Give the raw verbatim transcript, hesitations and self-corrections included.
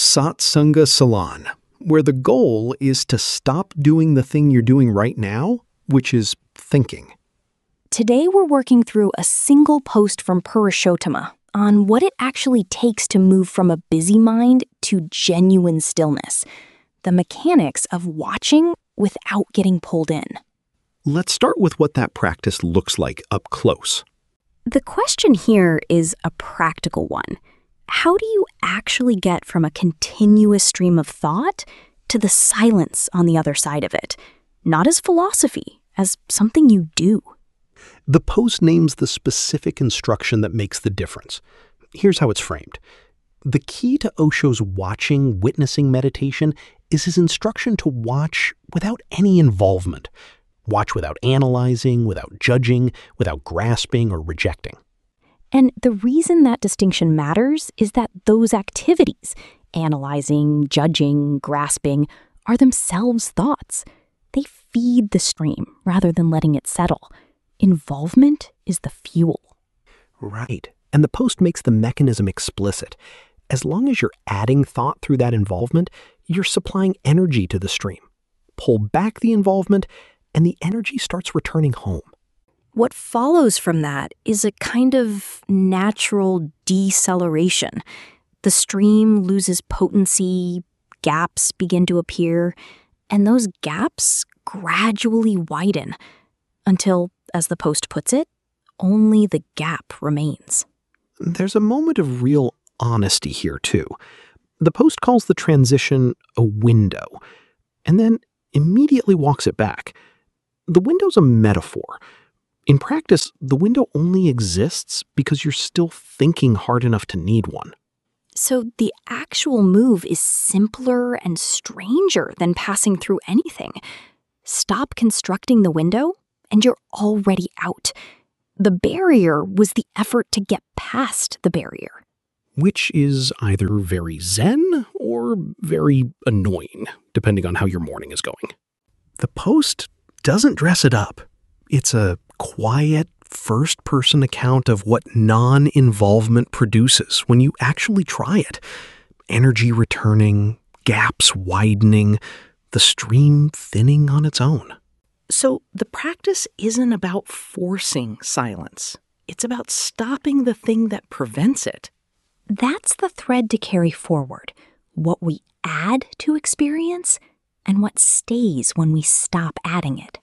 Satsanga Salon, where the goal is to stop doing the thing you're doing right now, which is thinking. Today we're working through a single post from Purushottama on what it actually takes to move from a busy mind to genuine stillness, the mechanics of watching without getting pulled in. Let's start with what that practice looks like up close. The question here is a practical one. How do you actually get from a continuous stream of thought to the silence on the other side of it? Not as philosophy, as something you do. The post names the specific instruction that makes the difference. Here's how it's framed. The key to Osho's watching, witnessing meditation is his instruction to watch without any involvement. Watch without analyzing, without judging, without grasping or rejecting. And the reason that distinction matters is that those activities, analyzing, judging, grasping, are themselves thoughts. They feed the stream rather than letting it settle. Involvement is the fuel. Right. And the post makes the mechanism explicit. As long as you're adding thought through that involvement, you're supplying energy to the stream. Pull back the involvement, and the energy starts returning home. What follows from that is a kind of natural deceleration. The stream loses potency, gaps begin to appear, and those gaps gradually widen until, as the post puts it, only the gap remains. There's a moment of real honesty here, too. The post calls the transition a window, and then immediately walks it back. The window's a metaphor. In practice, the window only exists because you're still thinking hard enough to need one. So the actual move is simpler and stranger than passing through anything. Stop constructing the window, and you're already out. The barrier was the effort to get past the barrier. Which is either very zen or very annoying, depending on how your morning is going. The post doesn't dress it up. It's a quiet, first-person account of what non-involvement produces when you actually try it. Energy returning, gaps widening, the stream thinning on its own. So the practice isn't about forcing silence. It's about stopping the thing that prevents it. That's the thread to carry forward. What we add to experience and what stays when we stop adding it.